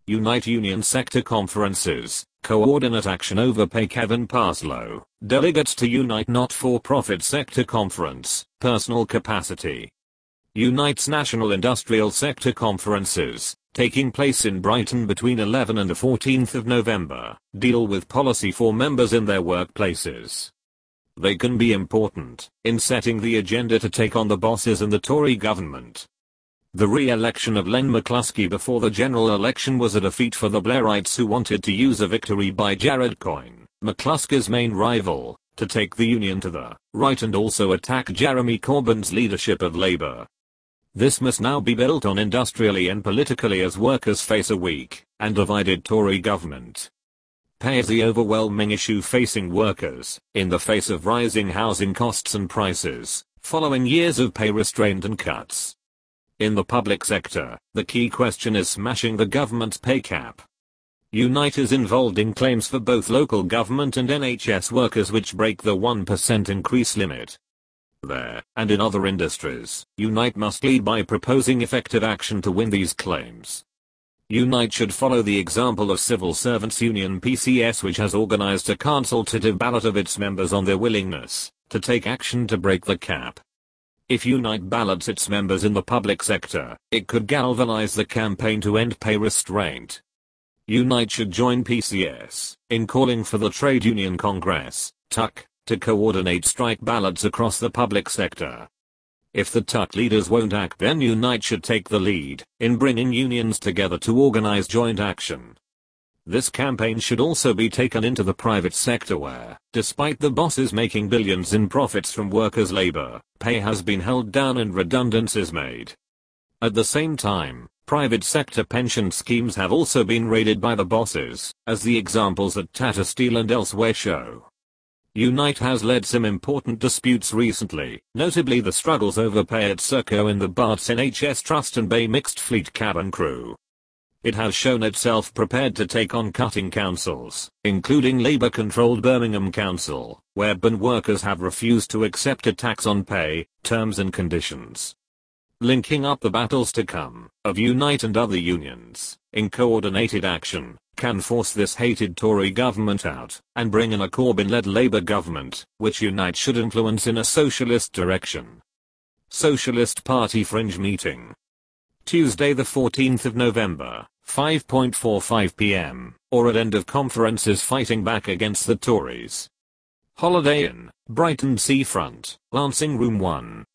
Unite Union Sector Conferences, coordinate action over pay. Kevin Parslow, delegates to Unite Not-for-Profit Sector Conference, personal capacity. Unite's National Industrial Sector Conferences, taking place in Brighton between 11 and the 14th of November, deal with policy for members in their workplaces. They can be important in setting the agenda to take on the bosses and the Tory government. The re-election of Len McCluskey before the general election was a defeat for the Blairites, who wanted to use a victory by Jared Coyne, McCluskey's main rival, to take the union to the right and also attack Jeremy Corbyn's leadership of Labour. This must now be built on industrially and politically as workers face a weak and divided Tory government. Pay is the overwhelming issue facing workers, in the face of rising housing costs and prices, following years of pay restraint and cuts. In the public sector, the key question is smashing the government's pay cap. Unite is involved in claims for both local government and NHS workers which break the 1% increase limit. There, and in other industries, Unite must lead by proposing effective action to win these claims. Unite should follow the example of Civil Servants Union PCS, which has organized a consultative ballot of its members on their willingness to take action to break the cap. If Unite ballots its members in the public sector, it could galvanize the campaign to end pay restraint. Unite should join PCS in calling for the Trade Union Congress, TUC, to coordinate strike ballots across the public sector. If the TUC leaders won't act, then Unite should take the lead in bringing unions together to organize joint action. This campaign should also be taken into the private sector where, despite the bosses making billions in profits from workers' labor, pay has been held down and redundancies made. At the same time, private sector pension schemes have also been raided by the bosses, as the examples at Tata Steel and elsewhere show. Unite has led some important disputes recently, notably the struggles over pay at Serco in the Barts NHS Trust and Bay Mixed Fleet cabin crew. It has shown itself prepared to take on cutting councils, including Labour-controlled Birmingham Council, where BAN workers have refused to accept a tax on pay, terms and conditions. Linking up the battles to come, of Unite and other unions, in coordinated action, can force this hated Tory government out, and bring in a Corbyn-led Labour government, which Unite should influence in a socialist direction. Socialist Party Fringe Meeting. Tuesday the 14th of November, 5:45 p.m, or at end of conferences fighting back against the Tories. Holiday Inn, Brighton Seafront, Lancing Room 1.